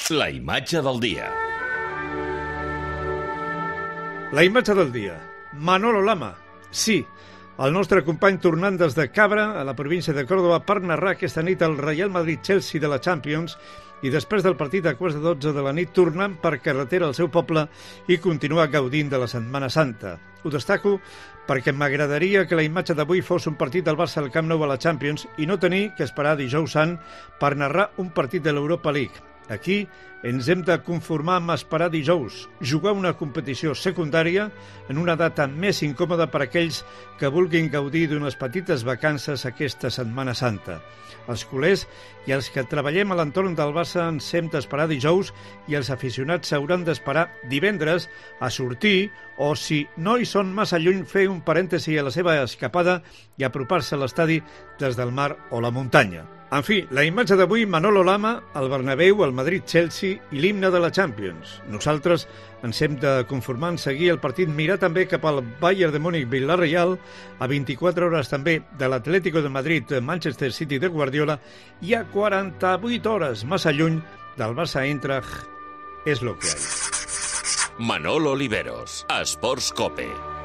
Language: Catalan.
La imatge del dia. La imatge del dia. Manolo Lama. Sí, el nostre company tornant des de Cabra, a la província de Còrdova, per narrar aquesta nit el Real Madrid-Chelsea de la Champions i després del partit a quarts de 12 de la nit tornant per carretera al seu poble i continuar gaudint de la Setmana Santa. Ho destaco perquè m'agradaria que la imatge d'avui fos un partit del Barça al Camp Nou a la Champions i no tenir que esperar dijous sant per narrar un partit de l'Europa League. Aquí ens hem de conformar amb esperar dijous, jugar una competició secundària en una data més incòmoda per a aquells que vulguin gaudir d'unes petites vacances aquesta Setmana Santa. Els culers i els que treballem a l'entorn del Barça ens hem d'esperar dijous i els aficionats s'hauran d'esperar divendres a sortir o, si no hi són massa lluny, fer un parèntesi a la seva escapada i apropar-se a l'estadi des del mar o la muntanya. En fi, la imatge d'avui, Manolo Lama, el Bernabéu, el Madrid-Chelsea i l'himne de la Champions. Nosaltres ens hem de conformar en seguir el partit, mirar també cap al Bayern de Múnich-Villarreal, a 24 hores també de l'Atlético de Madrid-Manchester City de Guardiola i a 48 hores massa lluny del Barça-Eintracht. És lo que hay. Manolo Oliveros, Esports Cope.